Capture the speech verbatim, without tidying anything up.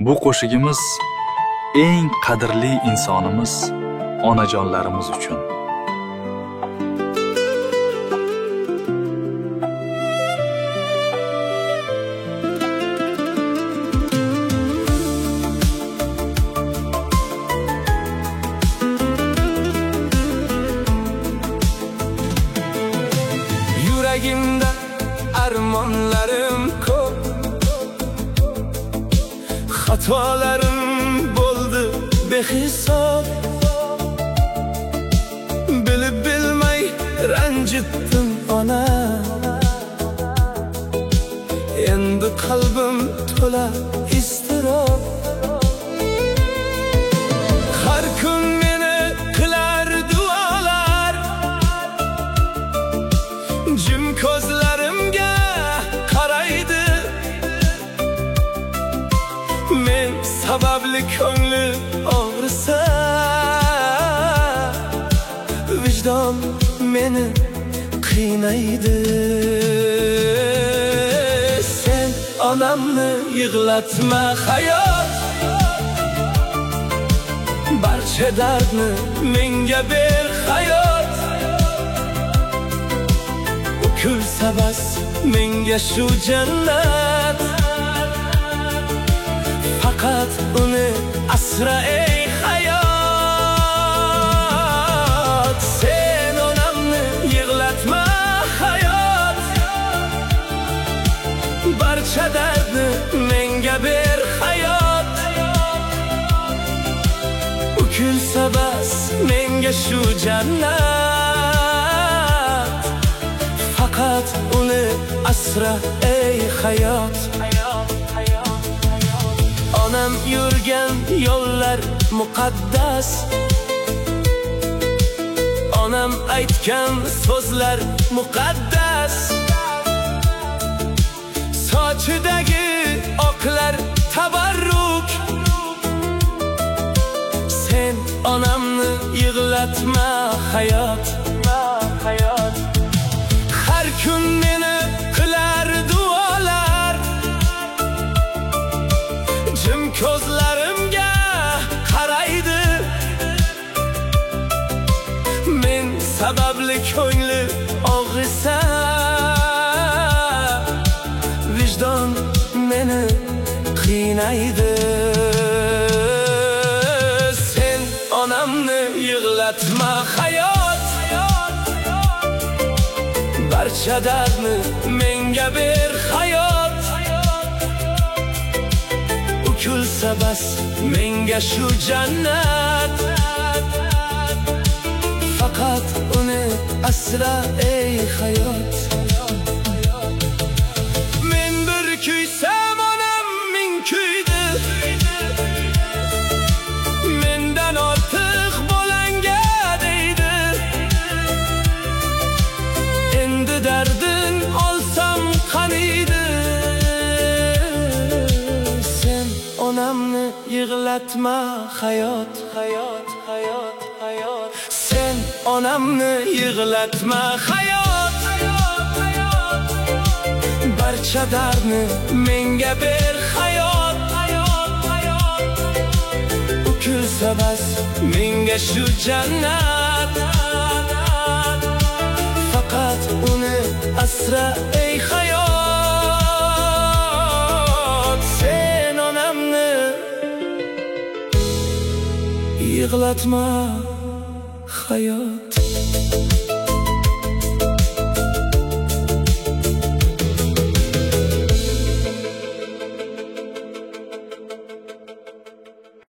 Bu qo'shig'imiz eng qadrli insonimiz onajonlarimiz uchun. Yuragimda armonlarim ko'p, xatolarim bo'ldi behisob. Bilib bilmay ranjitdim ona, endi qalbim to'la iztirob. Har kun meni qilar duolar, jim ko'zlarimga qaraydi. Men sababli ko'ngli og'risa, vijdon meni qiynaydi. Sen onamni yig'latma hayot, barcha dardni menga ber hayot. U kulsa bas menga shu jannat, faqat uni asra ey hayot. Sen onamni yig'latma hayot, barcha dardni menga ber hayot. U kulsa bas menga shu jannat, faqat uni asra ey hayot. Onam yurgan yo'llar muqaddas, onam aytgan so'zlar muqaddas. Sochidagi oqlar tabarruk, sen onamni yig'latma hayot. Har kun meni qilar duolar, jim ko'zlarimga qaraydi. Men sababli ko'ngli og'risa, vijdon meni qiynaydi. Sen onamni yig'latma hayot, barcha dardni menga ber hayot. U kulsa bas menga shu jannat, faqat uni asra ey hayot. Men bir kuysam onam ming kuydi, mendan ortiq bo'langa deydi. Endi dardin olsam qaniydi. Sen onamni yig'latma hayot, hayot, hayot, hayot. Sen onamni yig'latma hayot, barcha dardni menga ber hayot. U kulsa bas menga shu jannat, faqat uni asra ey hayot. Sen onamni yig'latma hayot.